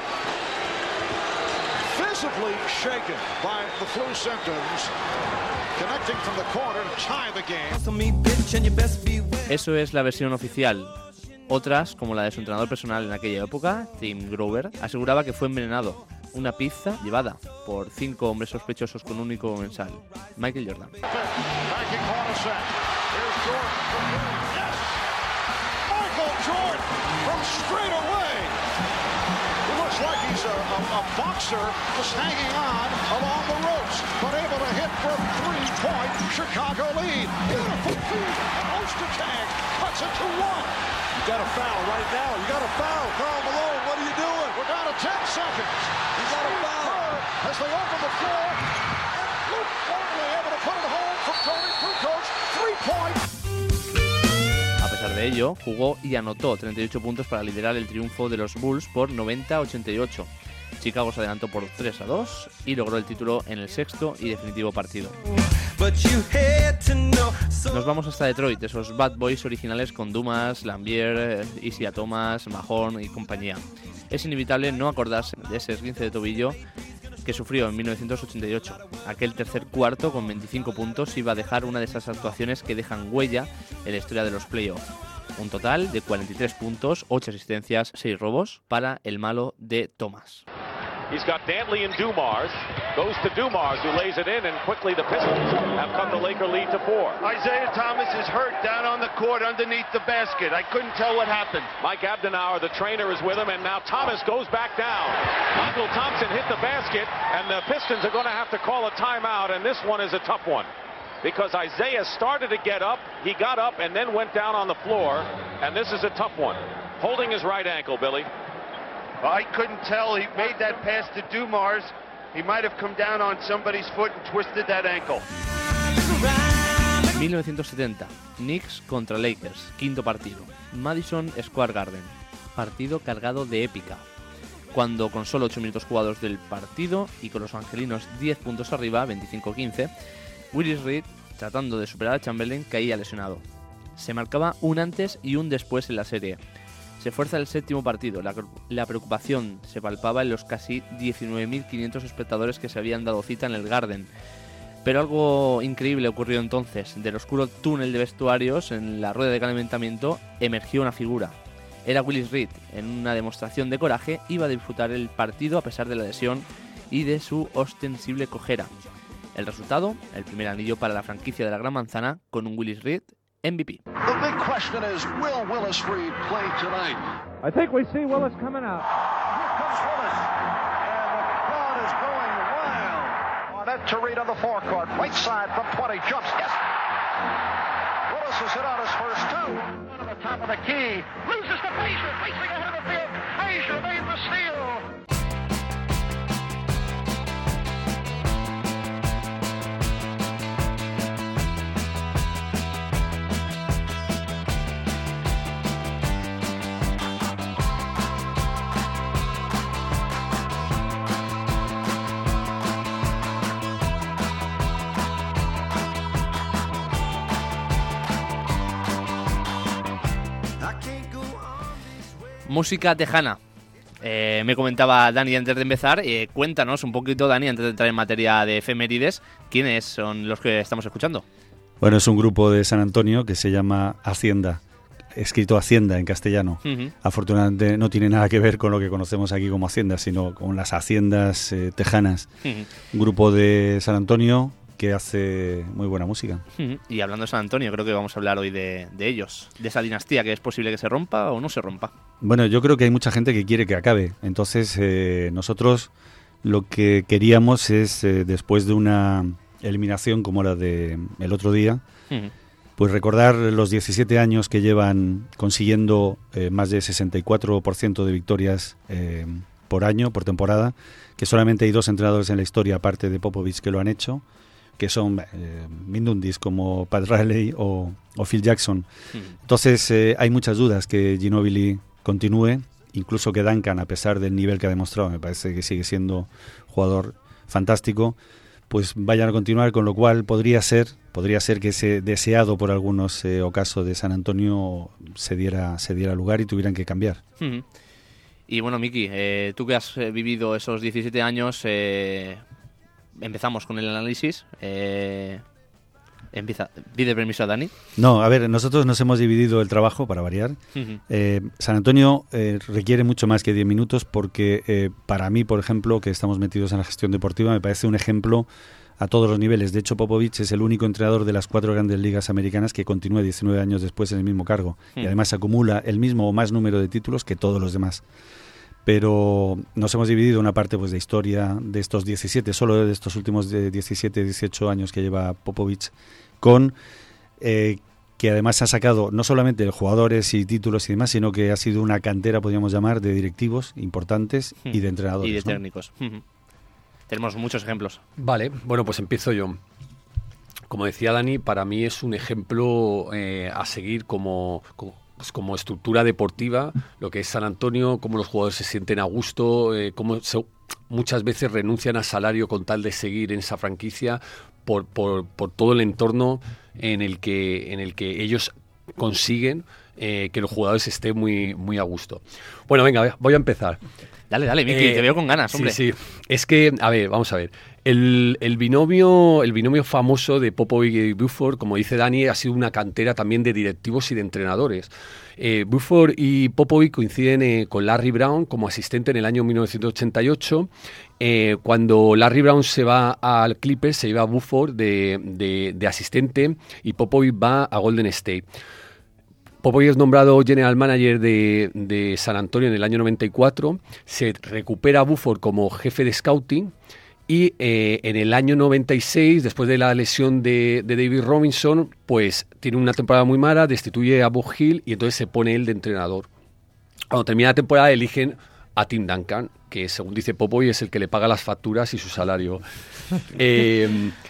visibly shaken by the flu symptoms, connecting from the corner to tie the game. Eso es la versión oficial. Otras, como la de su entrenador personal en aquella época, Tim Grover, aseguraba que fue envenenado. Una pizza llevada por cinco hombres sospechosos con un único comensal, Michael Jordan. A, a boxer just hanging on along the ropes, but able to hit for a three-point Chicago lead. Beautiful feed, and Ostertag cuts it to one. You got a foul right now. You got a foul. Karl Malone, what are you doing? We're down to ten seconds. You got a foul as they open the floor. And Luke Longley able to put it home from Tony Kukoc. Three-point. A pesar de ello, jugó y anotó treinta y ocho puntos para liderar el triunfo de los Bulls por noventa a ochenta y ocho. Chicago se adelantó por tres a dos y logró el título en el sexto y definitivo partido. Nos vamos hasta Detroit, esos Bad Boys originales con Dumas, Lambier, Isaiah Thomas, Mahorn y compañía. Es inevitable no acordarse de ese esguince de tobillo que sufrió en mil novecientos ochenta y ocho. Aquel tercer cuarto con veinticinco puntos iba a dejar una de esas actuaciones que dejan huella en la historia de los playoffs. Un total de cuarenta y tres puntos, ocho asistencias, seis robos para el malo de Thomas. He's got Dantley and Dumars. Goes to Dumars, who lays it in, and quickly the Pistons have cut the Laker lead to four. Isaiah Thomas is hurt down on the court underneath the basket. I couldn't tell what happened. Mike Abdenauer, the trainer, is with him, and now Thomas goes back down. Michael Thompson hit the basket, and the Pistons are going to have to call a timeout, and this one is a tough one. Because Isaiah started to get up, he got up, and then went down on the floor, and this is a tough one. Holding his right ankle, Billy. I couldn't tell. He made that pass to Dumars. He might have come down on somebody's foot and twisted that ankle. mil novecientos setenta, Knicks contra Lakers, quinto partido. Madison Square Garden, partido cargado de épica. Cuando con solo ocho minutos jugados del partido y con los angelinos diez puntos arriba, veinticinco a quince, Willis Reed, tratando de superar a Chamberlain, caía lesionado. Se marcaba un antes y un después en la serie. Se fuerza el séptimo partido. La, la preocupación se palpaba en los casi diecinueve mil quinientos espectadores que se habían dado cita en el Garden. Pero algo increíble ocurrió entonces. Del oscuro túnel de vestuarios, en la rueda de calentamiento, emergió una figura. Era Willis Reed. En una demostración de coraje, iba a disfrutar el partido a pesar de la lesión y de su ostensible cojera. El resultado, el primer anillo para la franquicia de la Gran Manzana, con un Willis Reed M V P. The big question is, will Willis Reed play tonight? I think we see Willis coming out. Here comes Willis, and the crowd is going wild. Barnett to Reed on the forecourt, right side from twenty, jumps, yes! Willis has hit on his first two. To the top of the key, loses to Frazier, racing ahead of the field. Frazier made the steal. Música tejana. Eh, me comentaba Dani antes de empezar. Eh, cuéntanos un poquito, Dani, antes de entrar en materia de efemérides, ¿quiénes son los que estamos escuchando? Bueno, es un grupo de San Antonio que se llama Hacienda. escrito Hacienda en castellano. Uh-huh. Afortunadamente no tiene nada que ver con lo que conocemos aquí como Hacienda, sino con las haciendas eh, tejanas. Uh-huh. Un grupo de San Antonio que hace muy buena música. Uh-huh. Y hablando de San Antonio, creo que vamos a hablar hoy de, de ellos, de esa dinastía, que es posible que se rompa o no se rompa. Bueno, yo creo que hay mucha gente que quiere que acabe. Entonces, eh, nosotros lo que queríamos es, eh, después de una eliminación como la de el otro día, uh-huh. pues recordar los diecisiete años que llevan consiguiendo eh, más de sesenta y cuatro por ciento de victorias eh, por año, por temporada, que solamente hay dos entrenadores en la historia, aparte de Popovich, que lo han hecho, que son eh, Mindundis como Pat Riley o, o Phil Jackson. Uh-huh. Entonces eh, hay muchas dudas que Ginobili continúe, incluso que Duncan, a pesar del nivel que ha demostrado, me parece que sigue siendo jugador fantástico, pues vayan a continuar, con lo cual podría ser podría ser que ese deseado por algunos eh, ocasos de San Antonio se diera se diera lugar y tuvieran que cambiar. Uh-huh. Y bueno, Miki, eh, tú que has eh, vivido esos diecisiete años, eh, empezamos con el análisis. Eh, empieza, pide permiso a Dani. No, a ver, nosotros nos hemos dividido el trabajo para variar. Uh-huh. Eh, San Antonio eh, requiere mucho más que diez minutos porque eh, para mí, por ejemplo, que estamos metidos en la gestión deportiva, me parece un ejemplo a todos los niveles. De hecho, Popovich es el único entrenador de las cuatro grandes ligas americanas que continúa diecinueve años después en el mismo cargo. Uh-huh. Y además acumula el mismo o más número de títulos que todos los demás. Pero nos hemos dividido una parte pues de historia de estos diecisiete, solo de estos últimos de diecisiete, dieciocho años que lleva Popovich, con eh, que además ha sacado no solamente jugadores y títulos y demás, sino que ha sido una cantera, podríamos llamar, de directivos importantes uh-huh. y de entrenadores. Y de ¿no? técnicos. Uh-huh. Tenemos muchos ejemplos. Vale, bueno, pues empiezo yo. Como decía Dani, para mí es un ejemplo eh, a seguir como... como Pues como estructura deportiva, lo que es San Antonio, cómo los jugadores se sienten a gusto, eh, cómo se, muchas veces renuncian a salario con tal de seguir en esa franquicia por, por, por todo el entorno en el que, en el que ellos consiguen eh, que los jugadores estén muy, muy a gusto. Bueno, venga, voy a empezar. Dale, dale, Miki, eh, te veo con ganas, hombre. Sí, sí. Es que, a ver, vamos a ver. El, el binomio el binomio famoso de Popovich y Buford, como dice Dani, ha sido una cantera también de directivos y de entrenadores. Eh, Buford y Popovich coinciden eh, con Larry Brown como asistente en el año mil novecientos ochenta y ocho. Eh, cuando Larry Brown se va al Clippers, se lleva a Buford de, de, de asistente y Popovich va a Golden State. Popovich es nombrado general manager de, de San Antonio en el año noventa y cuatro. Se recupera a Buford como jefe de scouting. Y eh, en el año noventa y seis, después de la lesión de, de David Robinson, pues tiene una temporada muy mala, destituye a Bob Hill y entonces se pone él de entrenador. Cuando termina la temporada eligen a Tim Duncan, que según dice Popovich es el que le paga las facturas y su salario. eh,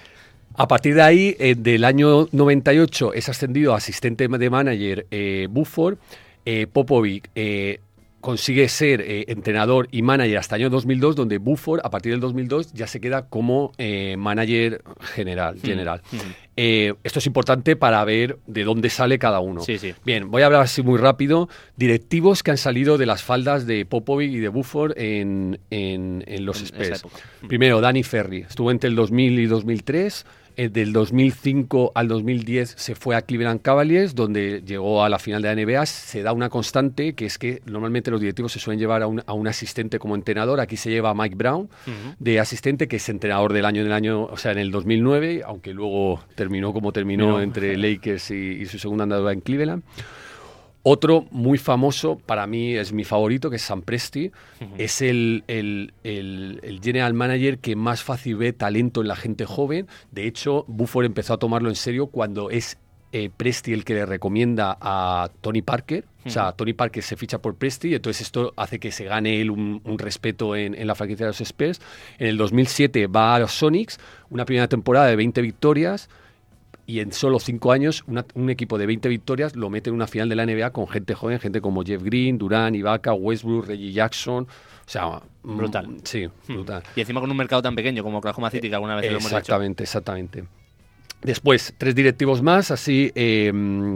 a partir de ahí, eh, del año noventa y ocho, es ascendido a asistente de manager eh, Buford. Eh, Popovich... Eh, consigue ser eh, entrenador y manager hasta el año dos mil dos, donde Buford, a partir del dos mil dos, ya se queda como eh, manager general. general. Mm. Eh, esto es importante para ver de dónde sale cada uno. Sí, sí. Bien, voy a hablar así muy rápido. Directivos que han salido de las faldas de Popovich y de Buford en, en, en los en Spurs. Primero, Danny Ferry. Estuvo entre el dos mil y dos mil tres. Eh, del dos mil cinco al dos mil diez se fue a Cleveland Cavaliers, donde llegó a la final de la N B A. Se da una constante, que es que normalmente los directivos se suelen llevar a un, a un asistente como entrenador. Aquí se lleva a Mike Brown uh-huh. de asistente, que es entrenador del año en el año, o sea, en el dos mil nueve, aunque luego terminó como terminó no. entre Lakers y, y su segunda andadura en Cleveland. Otro muy famoso, para mí es mi favorito, que es Sam Presti. Uh-huh. Es el, el, el, el general manager que más fácil ve talento en la gente joven. De hecho, Buford empezó a tomarlo en serio cuando es eh, Presti el que le recomienda a Tony Parker. Uh-huh. O sea, Tony Parker se ficha por Presti y entonces esto hace que se gane él un, un respeto en, en la franquicia de los Spurs. En el dos mil siete va a los Sonics, una primera temporada de veinte victorias. Y en solo cinco años, una, un equipo de veinte victorias lo mete en una final de la N B A con gente joven, gente como Jeff Green, Durant, Ibaka, Westbrook, Reggie Jackson. O sea, brutal. Mm, sí, brutal. Y encima con un mercado tan pequeño como Oklahoma City, que alguna vez eh, lo hemos dicho. Exactamente, exactamente. Después, tres directivos más, así. Eh,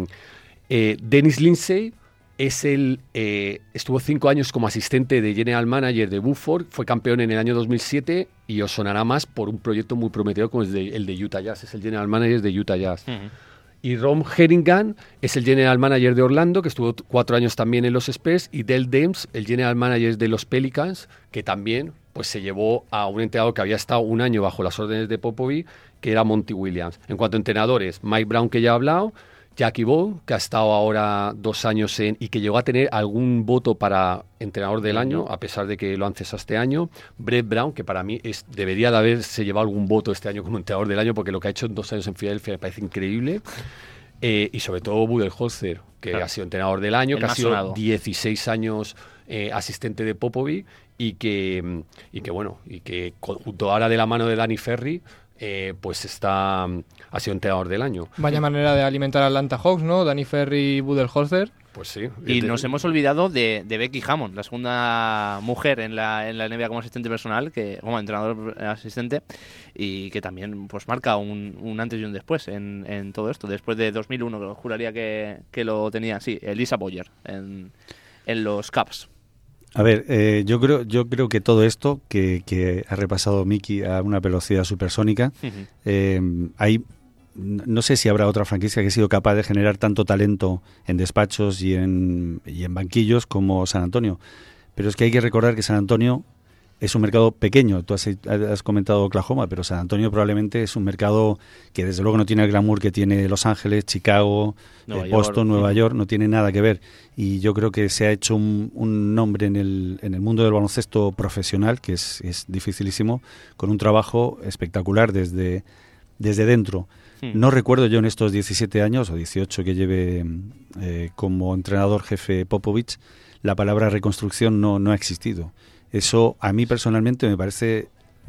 eh, Dennis Lindsay es el, eh, estuvo cinco años como asistente de general manager de Buford, fue campeón en el año dos mil siete y os sonará más por un proyecto muy prometedor como es de, el de Utah Jazz, es el general manager de Utah Jazz. Uh-huh. Y Ron Herringham es el general manager de Orlando, que estuvo cuatro años también en los Spurs, y Dell Demps, el general manager de los Pelicans, que también pues se llevó a un entrenador que había estado un año bajo las órdenes de Popovich, que era Monty Williams. En cuanto a entrenadores, Mike Brown, que ya he hablado, Jackie Bow, que ha estado ahora dos años en y que llegó a tener algún voto para entrenador del año, a pesar de que lo han cesado este año. Brett Brown, que para mí es, debería de haberse llevado algún voto este año como entrenador del año, porque lo que ha hecho en dos años en Filadelfia me parece increíble. Eh, y sobre todo Budenholzer, que claro. ha sido entrenador del año, El que ha sido sonado. dieciséis años eh, asistente de Popovich, y que, y que bueno, y que junto ahora de la mano de Danny Ferry, Eh, pues está ha sido entrenador del año. Vaya manera de alimentar a Atlanta Hawks, ¿no? Danny Ferry y Budenholzer. Pues sí. Y nos hemos olvidado de, de Becky Hammond, la segunda mujer en la, en la N B A como asistente personal, que como entrenador asistente, y que también pues marca un, un antes y un después en, en todo esto. Después de dos mil uno, juraría que, que lo tenía, sí, Elisa Boyer en, en los Cavs. A ver, eh, yo creo yo creo que todo esto que, que ha repasado Miki a una velocidad supersónica, uh-huh. eh, hay, no sé si habrá otra franquicia que ha sido capaz de generar tanto talento en despachos y en, y en banquillos como San Antonio. Pero es que hay que recordar que San Antonio es un mercado pequeño. Tú has, has comentado Oklahoma, pero San Antonio probablemente es un mercado que desde luego no tiene el glamour que tiene Los Ángeles, Chicago, Nueva eh, Boston, York. Nueva York, no tiene nada que ver. Y yo creo que se ha hecho un, un nombre en el, en el mundo del baloncesto profesional, que es, es dificilísimo, con un trabajo espectacular desde, desde dentro. Hmm. No recuerdo yo en estos diecisiete años o dieciocho que lleve eh, como entrenador jefe Popovich, la palabra reconstrucción no, no ha existido. Eso a mí personalmente me parece,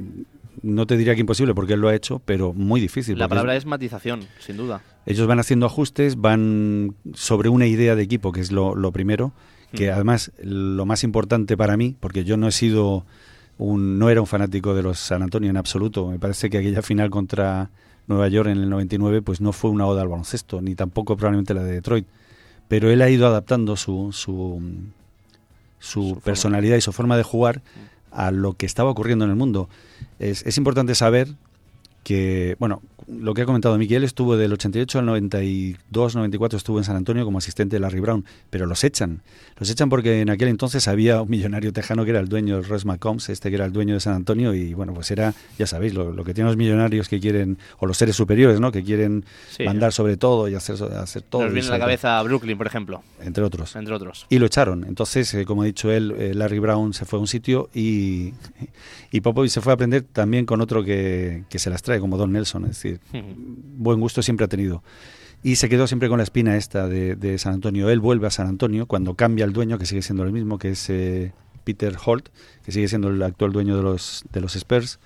no te diría que imposible porque él lo ha hecho, pero muy difícil. La palabra es matización, sin duda. Ellos van haciendo ajustes, van sobre una idea de equipo, que es lo, lo primero, que mm. además lo más importante para mí, porque yo no he sido un, no era un fanático de los San Antonio en absoluto. Me parece que aquella final contra Nueva York en el noventa y nueve pues no fue una oda al baloncesto, ni tampoco probablemente la de Detroit. Pero él ha ido adaptando su... su su, su personalidad forma. y su forma de jugar a lo que estaba ocurriendo en el mundo. Es, es importante saber que, bueno, lo que ha comentado Miguel, estuvo del ochenta y ocho al noventa y dos, noventa y cuatro, estuvo en San Antonio como asistente de Larry Brown, pero los echan. Los echan porque en aquel entonces había un millonario tejano que era el dueño, Russ McCombs, este que era el dueño de San Antonio, y bueno, pues era, ya sabéis, lo, lo que tienen los millonarios que quieren, o los seres superiores, ¿no? Que quieren sí, mandar sobre todo y hacer, hacer todo. Nos viene a la cabeza Brooklyn, por ejemplo. Entre otros. Entre otros. Y lo echaron. Entonces, eh, como ha dicho él, eh, Larry Brown se fue a un sitio y, y Popovich se fue a aprender también con otro que, que se las trae, como Don Nelson, es decir, buen gusto siempre ha tenido. Y se quedó siempre con la espina esta de, de San Antonio. Él vuelve a San Antonio cuando cambia el dueño, que sigue siendo el mismo, que es eh, Peter Holt, que sigue siendo el actual dueño de los, de los Spurs.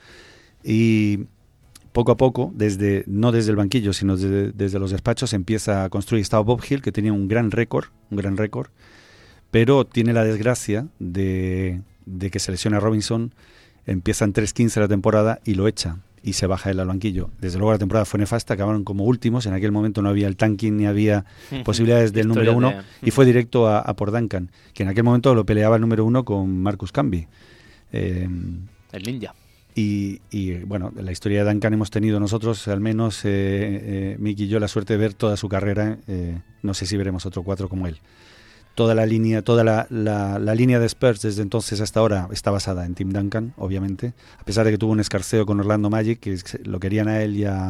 Y poco a poco, desde no desde el banquillo, sino desde, desde los despachos, empieza a construir. Estaba Bob Hill, que tenía un gran récord, un gran récord, pero tiene la desgracia de, de que se lesiona a Robinson, empieza en tres quince la temporada y lo echa. Y se baja él al banquillo. Desde luego la temporada fue nefasta, acabaron como últimos, en aquel momento no había el tanking ni había posibilidades del número uno, de... y fue directo a, a por Duncan, que en aquel momento lo peleaba el número uno con Marcus Camby. Eh, el ninja. Y, y bueno, la historia de Duncan hemos tenido nosotros, al menos eh, eh, Mickey y yo, la suerte de ver toda su carrera. Eh, no sé si veremos otro cuatro como él. Toda la línea, toda la, la, la línea de Spurs desde entonces hasta ahora está basada en Tim Duncan, obviamente, a pesar de que tuvo un escarceo con Orlando Magic, que lo querían a él y a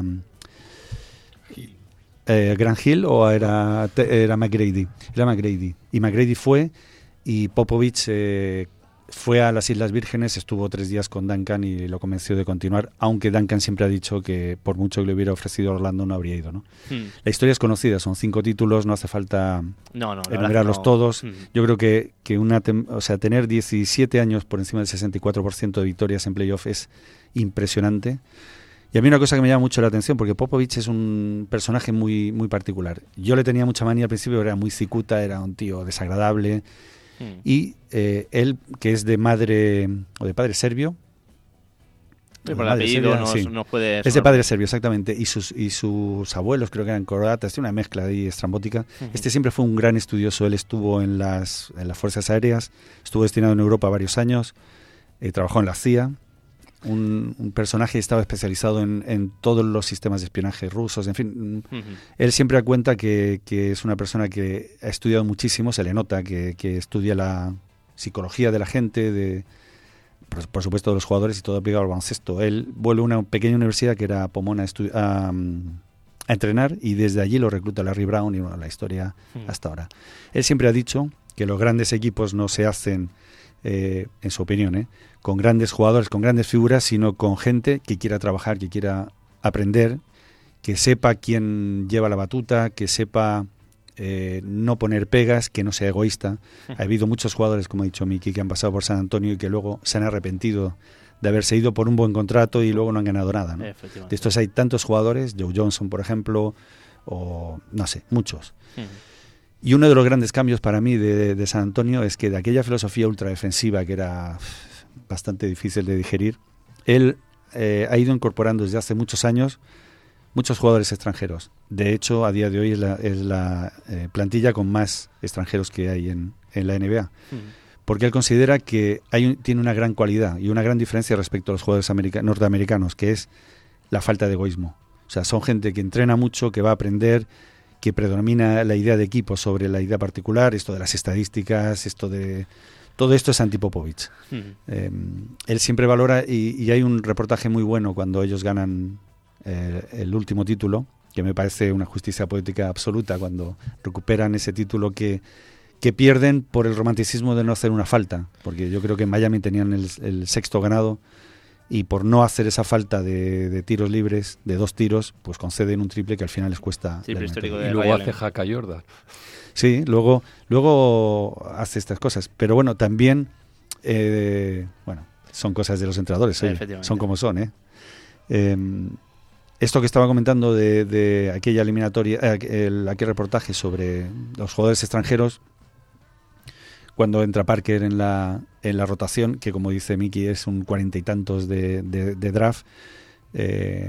eh, Grant Hill, o era, era McGrady, era McGrady, y McGrady fue, y Popovich eh, fue a las Islas Vírgenes, estuvo tres días con Duncan y lo convenció de continuar, aunque Duncan siempre ha dicho que por mucho que le hubiera ofrecido a Orlando no habría ido, ¿no? Hmm. La historia es conocida, son cinco títulos, no hace falta no, no, enumerarlos no. todos. Hmm. Yo creo que, que una tem- o sea, tener diecisiete años por encima del sesenta y cuatro por ciento de victorias en playoff es impresionante. Y a mí una cosa que me llama mucho la atención, porque Popovich es un personaje muy, muy particular. Yo le tenía mucha manía al principio, era muy cicuta, era un tío desagradable. Hmm. Y eh, él, que es de madre o de padre serbio, sí, por el apellido serbia, no, sí. no puede es de padre serbio, exactamente, y sus y sus abuelos creo que eran croatas, tiene una mezcla ahí estrambótica. Uh-huh. Este siempre fue un gran estudioso, él estuvo en las en las fuerzas aéreas, estuvo destinado en Europa varios años, eh, trabajó en la C I A, un, un personaje que estaba especializado en, en todos los sistemas de espionaje rusos, en fin. Uh-huh. Él siempre cuenta que, que es una persona que ha estudiado muchísimo, se le nota que, que estudia la psicología de la gente, de por, por supuesto de los jugadores y todo aplicado al baloncesto. Él vuelve a una pequeña universidad que era Pomona a, estu- a, a entrenar, y desde allí lo recluta Larry Brown, y bueno, la historia uh-huh. hasta ahora. Él siempre ha dicho que los grandes equipos no se hacen, eh, en su opinión, eh, con grandes jugadores, con grandes figuras, sino con gente que quiera trabajar, que quiera aprender, que sepa quién lleva la batuta, que sepa eh, no poner pegas, que no sea egoísta. Ha habido muchos jugadores, como ha dicho Miki, que han pasado por San Antonio y que luego se han arrepentido de haberse ido por un buen contrato y luego no han ganado nada, ¿no? De estos hay tantos jugadores, Joe Johnson, por ejemplo, o no sé, muchos. Uh-huh. Y uno de los grandes cambios para mí de, de San Antonio es que de aquella filosofía ultradefensiva que era bastante difícil de digerir, él eh, ha ido incorporando desde hace muchos años muchos jugadores extranjeros. De hecho, a día de hoy es la, es la eh, plantilla con más extranjeros que hay en, en la N B A. Mm. Porque él considera que hay un, tiene una gran cualidad y una gran diferencia respecto a los jugadores america- norteamericanos, que es la falta de egoísmo. O sea, son gente que entrena mucho, que va a aprender, que predomina la idea de equipo sobre la idea particular, esto de las estadísticas, esto de... Todo esto es anti-Popovich. Mm. Eh, él siempre valora, y, y hay un reportaje muy bueno cuando ellos ganan eh, el último título, que me parece una justicia poética absoluta, cuando recuperan ese título que, que pierden por el romanticismo de no hacer una falta, porque yo creo que en Miami tenían el, el sexto ganado, y por no hacer esa falta de, de tiros libres, de dos tiros, pues conceden un triple que al final les cuesta. Triple histórico de y luego hace Haka Jordan. Sí, luego, luego hace estas cosas. Pero bueno, también, eh, bueno, son cosas de los entrenadores, sí, son como son, ¿eh? Eh, esto que estaba comentando de, de aquella eliminatoria, eh, el, aquel reportaje sobre los jugadores extranjeros, cuando entra Parker en la en la rotación, que como dice Miki es un cuarenta y tantos de, de, de draft, eh,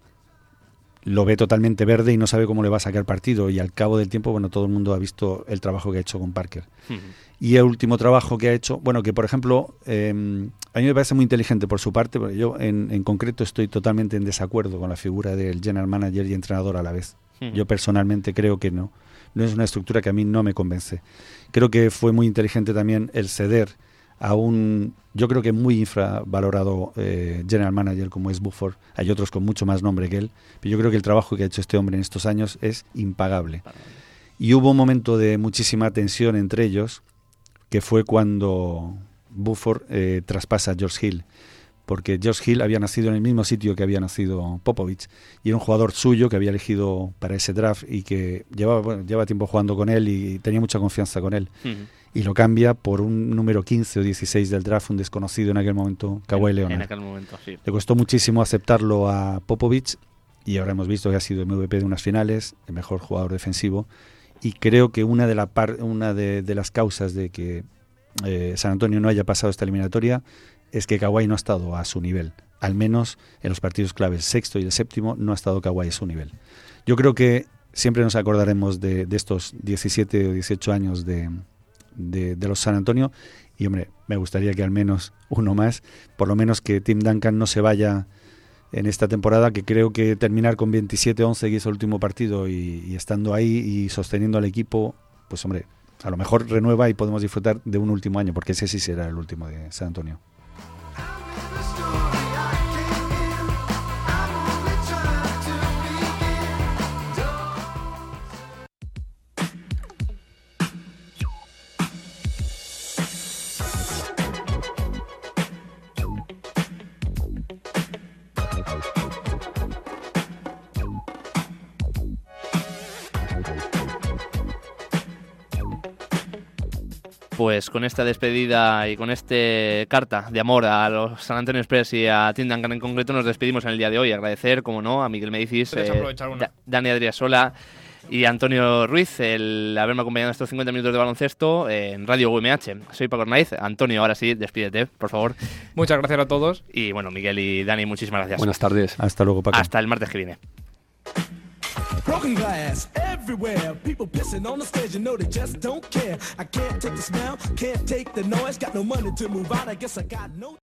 lo ve totalmente verde y no sabe cómo le va a sacar partido, y al cabo del tiempo, bueno, todo el mundo ha visto el trabajo que ha hecho con Parker. Uh-huh. Y el último trabajo que ha hecho, bueno, que por ejemplo, eh, a mí me parece muy inteligente por su parte, porque yo en, en concreto estoy totalmente en desacuerdo con la figura del general manager y entrenador a la vez. Uh-huh. Yo personalmente creo que no. No es una estructura que a mí no me convence. Creo que fue muy inteligente también el ceder a un, yo creo que muy infravalorado eh, general manager como es Buford. Hay otros con mucho más nombre que él, pero yo creo que el trabajo que ha hecho este hombre en estos años es impagable. Y hubo un momento de muchísima tensión entre ellos, que fue cuando Buford eh, traspasa a George Hill, porque George Hill había nacido en el mismo sitio que había nacido Popovich, y era un jugador suyo que había elegido para ese draft y que llevaba, bueno, lleva tiempo jugando con él y tenía mucha confianza con él. Uh-huh. Y lo cambia por un número quince o dieciséis del draft, un desconocido en aquel momento, Kawhi Leonard. En aquel momento, sí. Le costó muchísimo aceptarlo a Popovich, y ahora hemos visto que ha sido M V P de unas finales, el mejor jugador defensivo, y creo que una de, la par, una de, de las causas de que eh, San Antonio no haya pasado esta eliminatoria es que Kawhi no ha estado a su nivel. Al menos en los partidos clave, el sexto y el séptimo, no ha estado Kawhi a su nivel. Yo creo que siempre nos acordaremos de, de estos diecisiete o dieciocho años de, de, de los San Antonio, y hombre, me gustaría que al menos uno más, por lo menos que Tim Duncan no se vaya en esta temporada, que creo que terminar con veintisiete once, que es el último partido, y, y estando ahí y sosteniendo al equipo, pues hombre, a lo mejor renueva y podemos disfrutar de un último año, porque ese sí será el último de San Antonio. Pues con esta despedida y con este carta de amor a los San Antonio Spurs y a Tim Duncan en concreto, nos despedimos en el día de hoy. Agradecer, como no, a Miguel Médicis, eh, da- Dani Adriasola y Antonio Ruiz el haberme acompañado en estos cincuenta minutos de baloncesto en Radio U M H. Soy Paco Arnaiz. Antonio, ahora sí, despídete, por favor. Muchas gracias a todos. Y bueno, Miguel y Dani, muchísimas gracias. Buenas tardes. Hasta luego, Paco. Hasta el martes que viene. Broken glass everywhere, people pissing on the stage, you know they just don't care. I can't take the smell, can't take the noise, got no money to move out, I guess I got no